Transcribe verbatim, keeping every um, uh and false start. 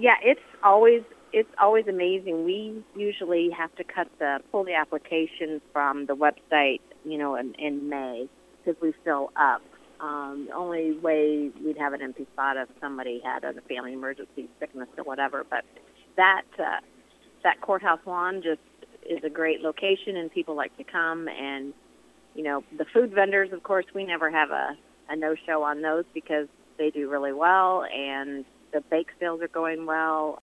Yeah, it's always it's always amazing. We usually have to cut the pull the application from the website, you know, in, in May because we fill up. Um, the only way we'd have an empty spot if somebody had a family emergency, sickness, or whatever. But that uh, that courthouse lawn just is a great location, and people like to come. And you know, the food vendors, of course, we never have a, a no-show on those because they do really well, and the bake sales are going well.